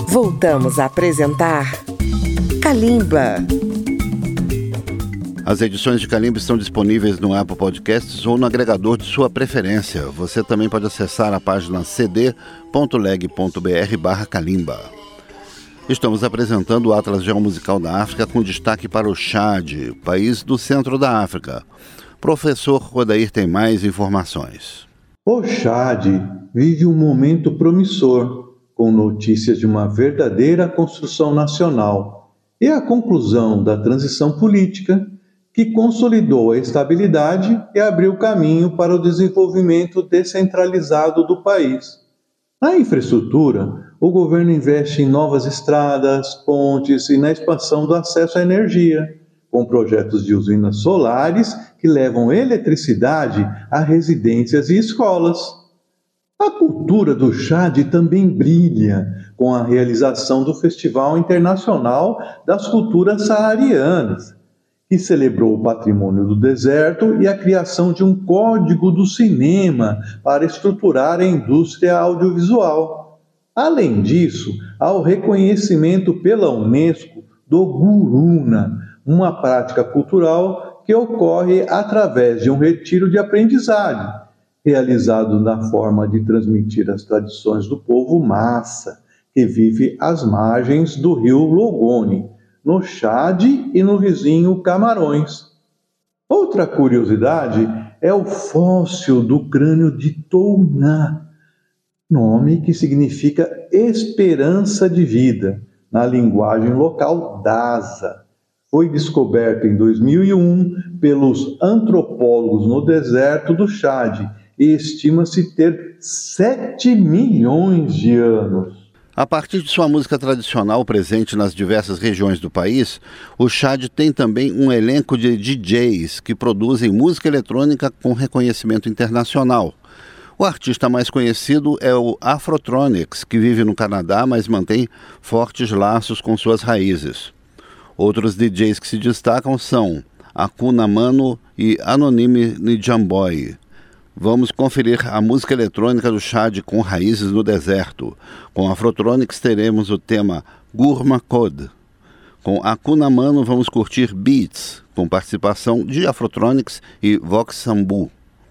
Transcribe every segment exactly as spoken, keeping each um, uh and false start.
Voltamos a apresentar Kalimba. As edições de Kalimba estão disponíveis no Apple Podcasts ou no agregador de sua preferência. Você também pode acessar a página cd ponto leg ponto br barra Kalimba. Estamos apresentando o Atlas Geomusical da África com destaque para o Chad, país do centro da África. Professor Rodair tem mais informações. O Chad vive um momento promissor, com notícias de uma verdadeira construção nacional e a conclusão da transição política que consolidou a estabilidade e abriu caminho para o desenvolvimento descentralizado do país. Na infraestrutura, o governo investe em novas estradas, pontes e na expansão do acesso à energia, com projetos de usinas solares que levam eletricidade a residências e escolas. A cultura do Chad também brilha com a realização do Festival Internacional das Culturas Saarianas, que celebrou o patrimônio do deserto e a criação de um código do cinema para estruturar a indústria audiovisual. Além disso, há o reconhecimento pela Unesco do Guruna, uma prática cultural que ocorre através de um retiro de aprendizagem, realizado na forma de transmitir as tradições do povo Massa, que vive às margens do rio Logone, no Chad e no vizinho Camarões. Outra curiosidade é o fóssil do crânio de Touná, nome que significa esperança de vida, na linguagem local Daza. Foi descoberto em dois mil e um pelos antropólogos no deserto do Chad e estima-se ter sete milhões de anos. A partir de sua música tradicional presente nas diversas regiões do país, o Chad tem também um elenco de D Js que produzem música eletrônica com reconhecimento internacional. O artista mais conhecido é o Afrotronics, que vive no Canadá, mas mantém fortes laços com suas raízes. Outros D Js que se destacam são Akuna Mano e Anonyme Nijamboy. Vamos conferir a música eletrônica do Chad com raízes no deserto. Com Afrotronics teremos o tema Gurma Code. Com Akuna Mano vamos curtir Beats, com participação de Afrotronics e Vox Sambu.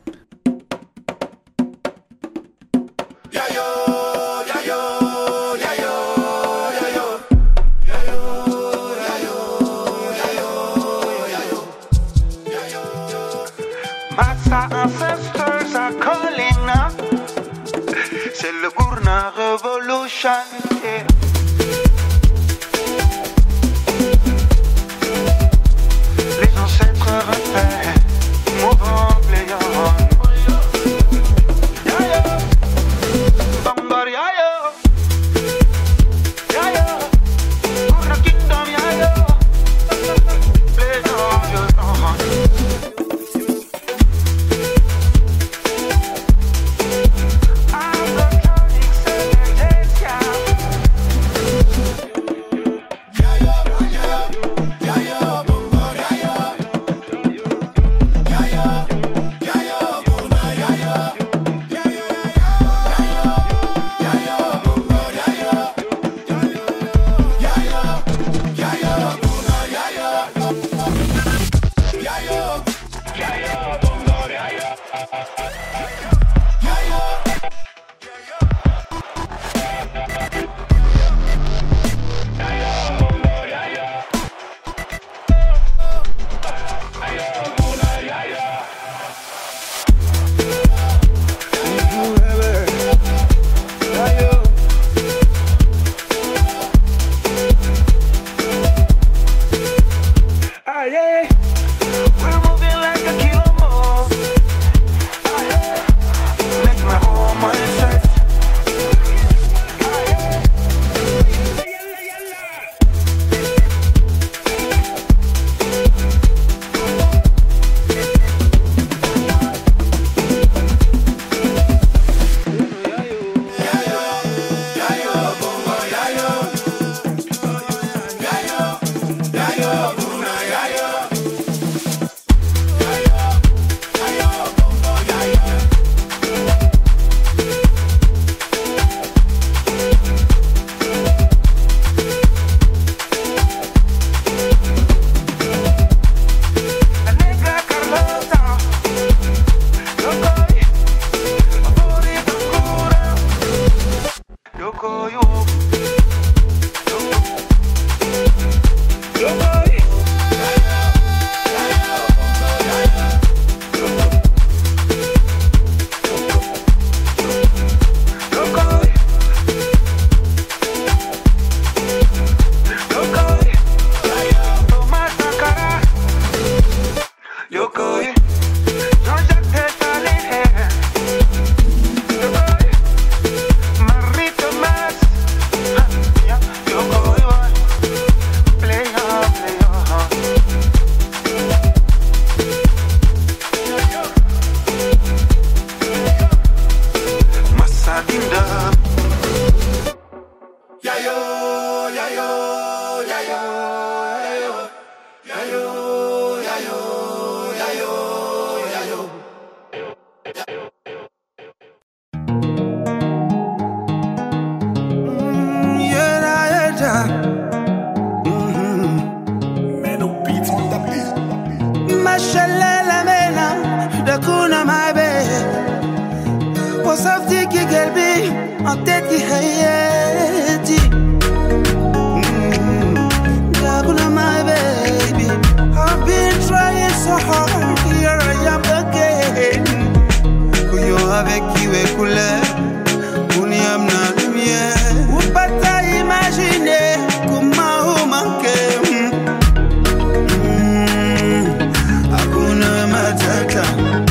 Ancestors are calling now. C'est le Gurna Revolution. Yeah. Les ancêtres repèrent, mouvant pléion. Yayo, Bambar yayo, yayo, Gurna Kingdom yayo, pléion violent. تدي حياتي. Daguna my baby, I've been trying so hard, here I am again. Kuyo avec qui est couleur, kuni amna lumière. Ou pas ta imaginer comment on manque. Hakuna matata,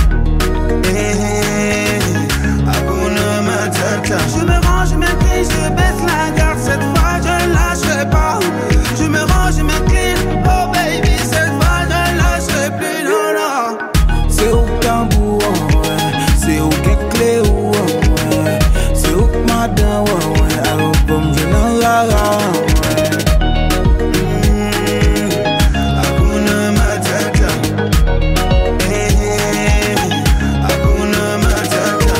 eh, hakuna matata. Je me range, je m'incline, je baisse la garde, cette fois je lâcherai pas. Je me range, je m'incline, oh baby, cette fois je lâcherai plus, non, non. C'est au tambour, ouais. C'est au clé, ouais. C'est au madame, ouais. Alors comme je n'en la la, Hakuna matata, eh, hakuna matata.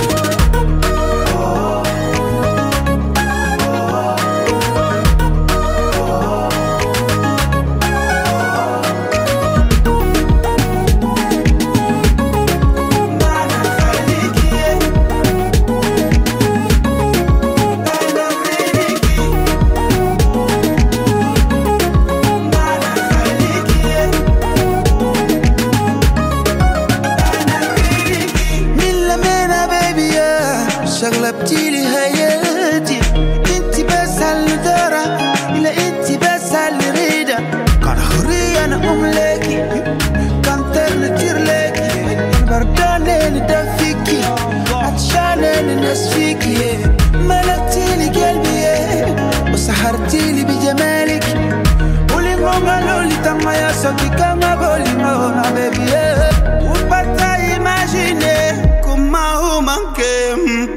شغلة بتيلي هياتي انتي بس اللي دارة إلا انتي بس اللي ريدة كان حرية أنا أملاكي كان ترنتير لكي بردان اللي دفيكي عطشان اللي نسفيكي ملكتيلي قلبي وسحرتيلي بجمالك قولي ماما لولي تما يا صوتي كما بولي ماما بيبي وبتا imaginer comment on manque.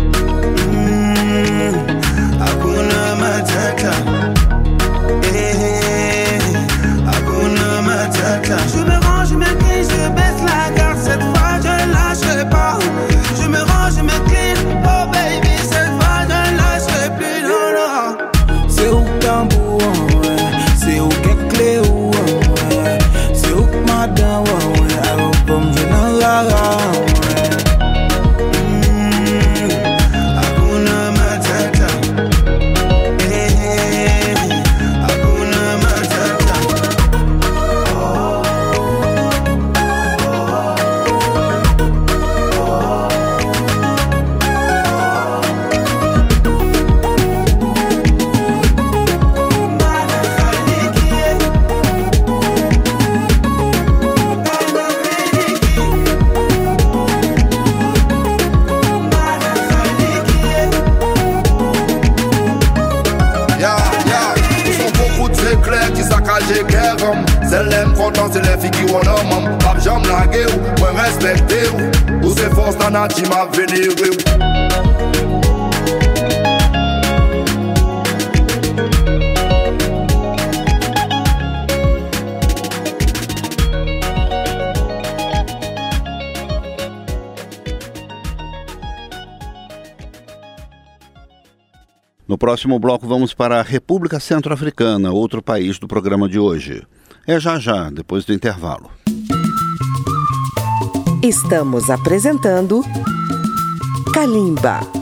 Hakuna matata, eh, hakuna matata. Je me range, je m'incline, je baisse la garde, cette fois je lâcherai pas. Je me range, je m'incline, oh baby, cette fois je lâcherai plus, non, non. c'est au tambour, ouais. C'est au clé, ouais. C'est au madame, ouais. Alors comme je n'en la la, Hakuna matata, eh, hakuna matata. C'est l'important, c'est les filles qui ont l'homme. Pas j'aime la gueule, moi respecter. Ou c'est force dans la team à venir. No próximo bloco vamos para a República Centro-Africana, outro país do programa de hoje. É já já, depois do intervalo. Estamos apresentando Kalimba.